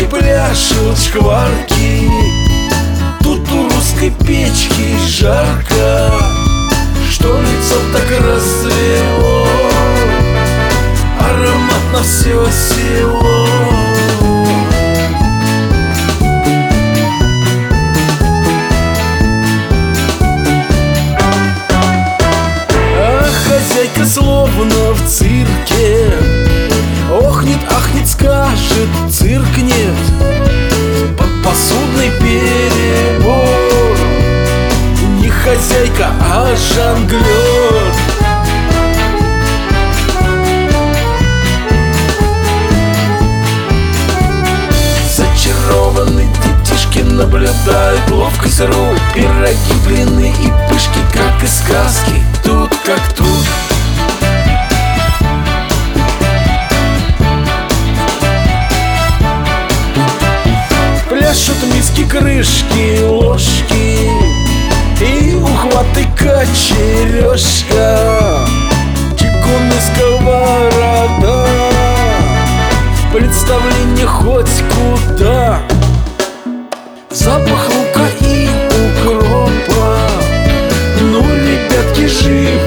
девки пляшут шкварки. Тут у русской печки жарко, что лицо так расцвело, аромат на все село. А хозяйка словно в цирке охнет, ахнет, скажет, циркнет. Под посудный перебор не хозяйка, а жонглер. Зачарованные детишки наблюдают ловкость рук, пироги, блины и пышки, как из сказки, тут как тут. Пляшут миски, крышки, ложки и ухваты, кочережка, чугунная сковорода, представление хоть куда. Запах лука и укропа, ну, ребятки, живы.